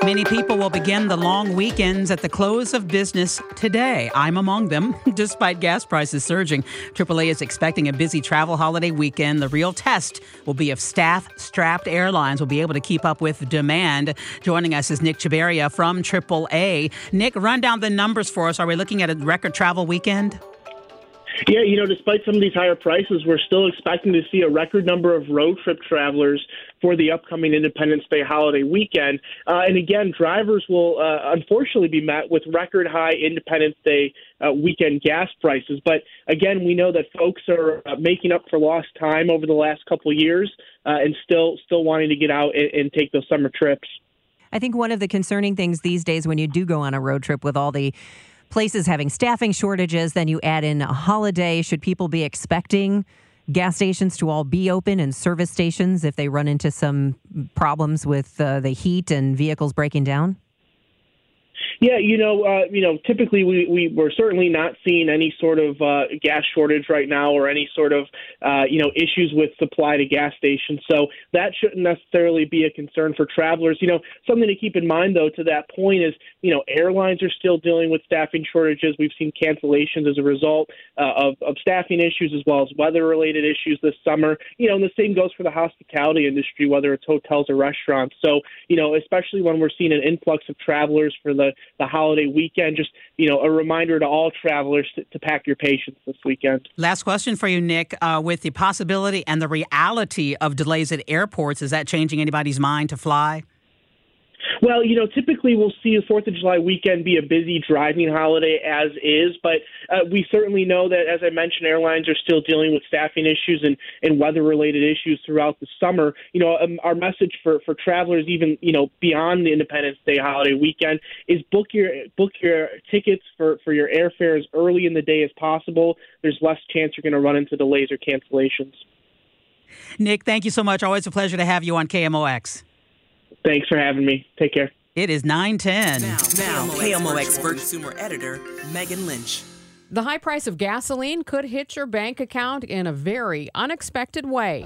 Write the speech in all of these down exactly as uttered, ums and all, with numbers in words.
Many people will begin the long weekends at the close of business today. I'm among them. Despite gas prices surging, triple A is expecting a busy travel holiday weekend. The real test will be if staff-strapped airlines will be able to keep up with demand. Joining us is Nick Chabaria from triple A. Nick, run down the numbers for us. Are we looking at a record travel weekend? Yeah, you know, despite some of these higher prices, we're still expecting to see a record number of road trip travelers for the upcoming Independence Day holiday weekend. Uh, and again, drivers will uh, unfortunately be met with record high Independence Day uh, weekend gas prices. But again, we know that folks are uh, making up for lost time over the last couple of years uh, and still still wanting to get out and, and take those summer trips. I think one of the concerning things these days when you do go on a road trip with all the places having staffing shortages, then you add in a holiday. Should people be expecting gas stations to all be open and service stations if they run into some problems with uh, the heat and vehicles breaking down? Yeah, you know, uh, you know, typically we, we we're certainly not seeing any sort of uh, gas shortage right now or any sort of, uh, you know, issues with supply to gas stations. So that shouldn't necessarily be a concern for travelers. You know, something to keep in mind, though, to that point is, you know, airlines are still dealing with staffing shortages. We've seen cancellations as a result uh, of, of staffing issues as well as weather-related issues this summer. You know, and the same goes for the hospitality industry, whether it's hotels or restaurants. So, you know, especially when we're seeing an influx of travelers for the the holiday weekend, just, you know, a reminder to all travelers to, to pack your patience this weekend. Last question for you, Nick. Uh, with the possibility and the reality of delays at airports, is that changing anybody's mind to fly? Well, you know, typically we'll see the fourth of July weekend be a busy driving holiday as is, but uh, we certainly know that, as I mentioned, airlines are still dealing with staffing issues and, and weather-related issues throughout the summer. You know, um, our message for, for travelers, even, you know, beyond the Independence Day holiday weekend, is book your book your tickets for, for your airfare as early in the day as possible. There's less chance you're going to run into delays or cancellations. Nick, thank you so much. Always a pleasure to have you on K M O X. Thanks for having me. Take care. It is nine ten. Now, now K M O X consumer editor Megan Lynch. The high price of gasoline could hit your bank account in a very unexpected way.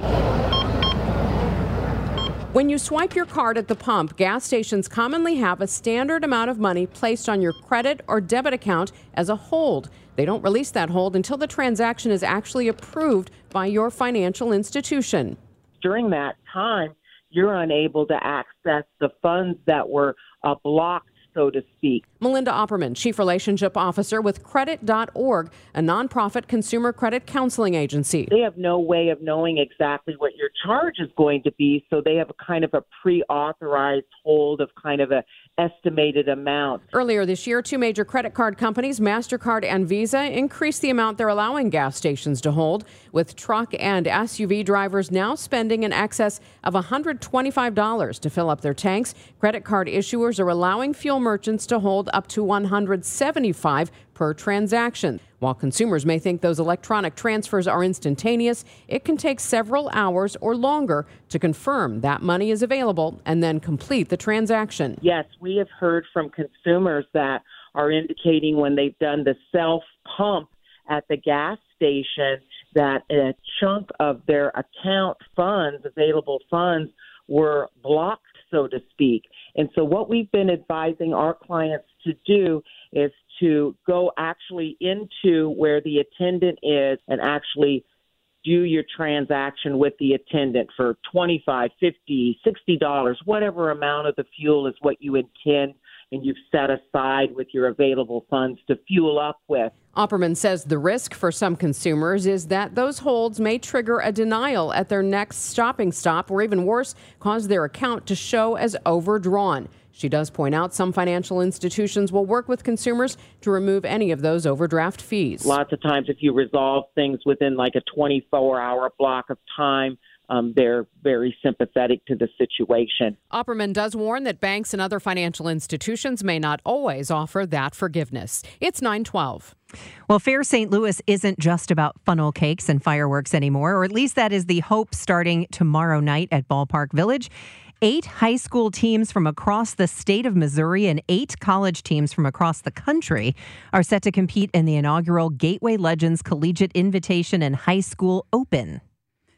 When you swipe your card at the pump, gas stations commonly have a standard amount of money placed on your credit or debit account as a hold. They don't release that hold until the transaction is actually approved by your financial institution. During that time, you're unable to access the funds that were uh, blocked, so to speak. Melinda Opperman, Chief Relationship Officer with Credit dot org, a nonprofit consumer credit counseling agency. They have no way of knowing exactly what your charge is going to be, so they have a kind of a pre-authorized hold of kind of a estimated amount. Earlier this year, two major credit card companies, MasterCard and Visa, increased the amount they're allowing gas stations to hold, with truck and S U V drivers now spending in excess of one hundred twenty-five dollars to fill up their tanks. Credit card issuers are allowing fuel merchants to hold up to one hundred seventy-five dollars per transaction. While consumers may think those electronic transfers are instantaneous, it can take several hours or longer to confirm that money is available and then complete the transaction. Yes, we have heard from consumers that are indicating when they've done the self-pump at the gas station that a chunk of their account funds, available funds, were blocked, so to speak. And so what we've been advising our clients to do is to go actually into where the attendant is and actually do your transaction with the attendant for twenty-five dollars, fifty dollars, sixty dollars, whatever amount of the fuel is what you intend and you've set aside with your available funds to fuel up with. Opperman says the risk for some consumers is that those holds may trigger a denial at their next shopping stop, or even worse, cause their account to show as overdrawn. She does point out some financial institutions will work with consumers to remove any of those overdraft fees. Lots of times if you resolve things within like a twenty-four hour block of time, um, they're very sympathetic to the situation. Opperman does warn that banks and other financial institutions may not always offer that forgiveness. It's nine twelve. Well, Fair Saint Louis isn't just about funnel cakes and fireworks anymore, or at least that is the hope starting tomorrow night at Ballpark Village. Eight high school teams from across the state of Missouri and eight college teams from across the country are set to compete in the inaugural Gateway Legends Collegiate Invitation and High School Open.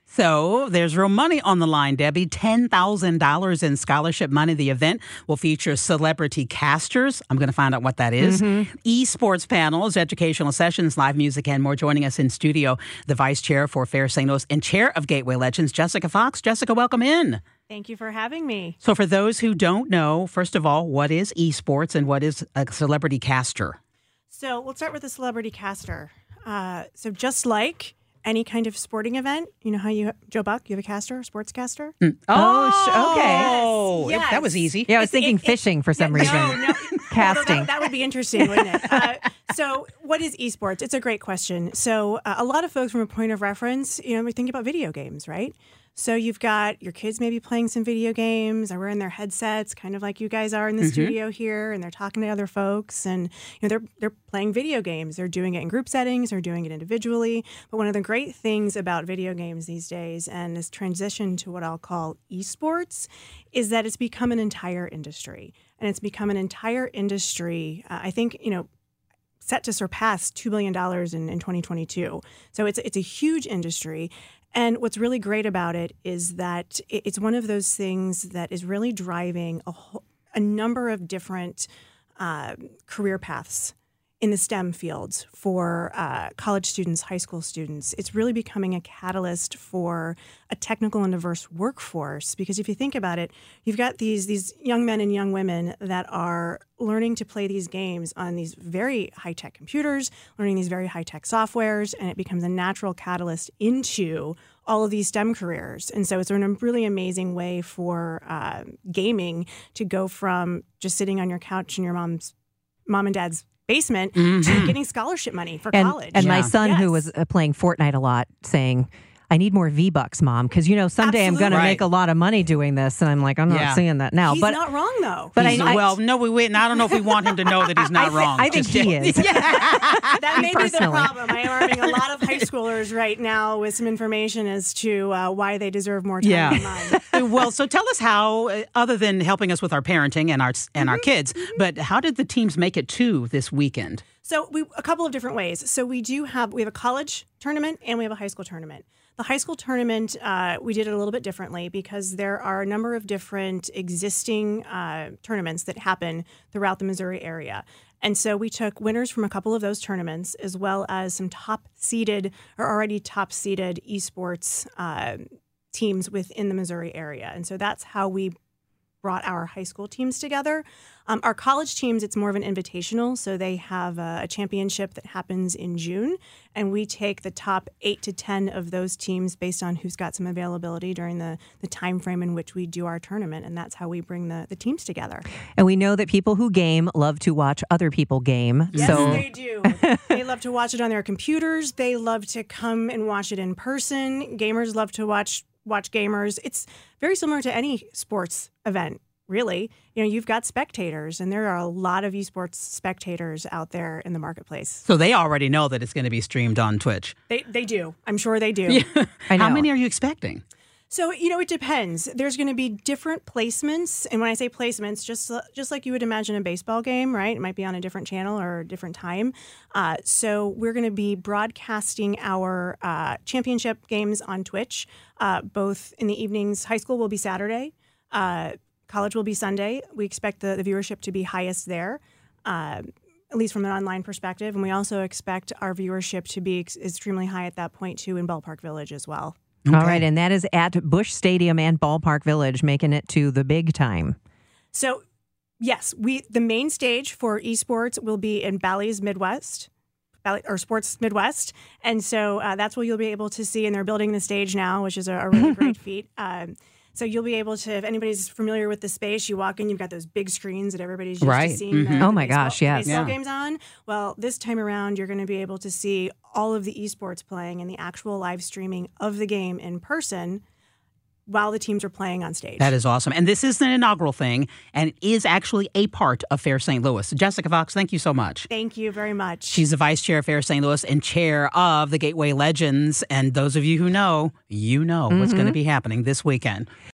So there's real money on the line, Debbie. ten thousand dollars in scholarship money. The event will feature celebrity casters. I'm going to find out what that is. Mm-hmm. Esports panels, educational sessions, live music, and more. Joining us in studio, the vice chair for Fair Saint Louis and chair of Gateway Legends, Jessica Fox. Jessica, welcome in. Thank you for having me. So for those who don't know, first of all, what is esports and what is a celebrity caster? So we'll start with the celebrity caster. Uh, so just like any kind of sporting event, you know how you, Joe Buck, you have a caster, a sports caster? Mm. Oh, sh- okay. Oh, Yes. that was easy. Yeah, I was It- thinking it- fishing for some No, reason. no. Casting. Although That, that would be interesting, wouldn't it? Uh, so what is esports? It's a great question. So uh, a lot of folks from a point of reference, you know, we think about video games, right? So you've got your kids maybe playing some video games, or wearing their headsets, kind of like you guys are in the mm-hmm. studio here, and they're talking to other folks, and you know they're they're playing video games. They're doing it in group settings, they're doing it individually. But one of the great things about video games these days, and this transition to what I'll call esports, is that it's become an entire industry, and it's become an entire industry. Uh, I think you know. set to surpass two billion dollars in, in twenty twenty-two. So it's it's a huge industry. And what's really great about it is that it's one of those things that is really driving a, whole, a number of different uh, career paths in the STEM fields for uh, college students, high school students. It's really becoming a catalyst for a technical and diverse workforce, because if you think about it, you've got these these young men and young women that are learning to play these games on these very high-tech computers, learning these very high-tech softwares, and it becomes a natural catalyst into all of these STEM careers. And so it's a really amazing way for uh, gaming to go from just sitting on your couch in your mom's mom and dad's basement mm-hmm. to getting scholarship money for and, college. And yeah. my son, yes. who was uh, playing Fortnite a lot, saying, I need more V-Bucks, Mom, because, you know, someday Absolutely. I'm going right. to make a lot of money doing this. And I'm like, I'm not yeah. seeing that now. He's but not wrong, though. But I, I, well, no, we wait. I don't know if we want him to know that he's not I, wrong. I think Just, he is. Yeah. That may be the Personally. problem. I am arming a lot of high schoolers right now with some information as to uh, why they deserve more time Yeah. than mine. Well, so tell us how, uh, other than helping us with our parenting and our and our kids, but how did the teams make it to this weekend? So we a couple of different ways. So we do have we have a college tournament and we have a high school tournament. The high school tournament, uh, we did it a little bit differently because there are a number of different existing uh, tournaments that happen throughout the Missouri area. And so we took winners from a couple of those tournaments, as well as some top-seeded or already top-seeded esports uh, teams within the Missouri area. And so that's how we brought our high school teams together. Um, our college teams, it's more of an invitational, so they have a, a championship that happens in June, and we take the top eight to ten of those teams based on who's got some availability during the, the time frame in which we do our tournament, and that's how we bring the, the teams together. And we know that people who game love to watch other people game. Yes, so they do. They love to watch it on their computers. They love to come and watch it in person. Gamers love to watch watch gamers. It's very similar to any sports event, really. You know, you've got spectators, and there are a lot of esports spectators out there in the marketplace. So they already know that it's going to be streamed on Twitch. They they do. I'm sure they do. Yeah. I know. How many are you expecting? So, you know, it depends. There's going to be different placements. And when I say placements, just just like you would imagine a baseball game, right? It might be on a different channel or a different time. Uh, so we're going to be broadcasting our uh, championship games on Twitch, uh, both in the evenings. High school will be Saturday. Uh, college will be Sunday. We expect the, the viewership to be highest there, uh, at least from an online perspective. And we also expect our viewership to be ex- extremely high at that point, too, in Ballpark Village as well. Okay. All right, and that is at Busch Stadium and Ballpark Village, making it to the big time. So, yes, we the main stage for esports will be in Bally's Midwest, Bally, or Sports Midwest, and so uh, that's what you'll be able to see. And they're building the stage now, which is a, a really great feat. Um, so you'll be able to, if anybody's familiar with the space, you walk in, you've got those big screens that everybody's used right. to seeing. Mm-hmm. The, oh the my baseball, gosh, yes. baseball Yeah. games on. Well, this time around, you're going to be able to see all of the esports playing and the actual live streaming of the game in person while the teams are playing on stage. That is awesome. And this is an inaugural thing, and it is actually a part of Fair Saint Louis. Jessica Fox, thank you so much. Thank you very much. She's the vice chair of Fair Saint Louis and chair of the Gateway Legends. And those of you who know, you know mm-hmm. what's going to be happening this weekend.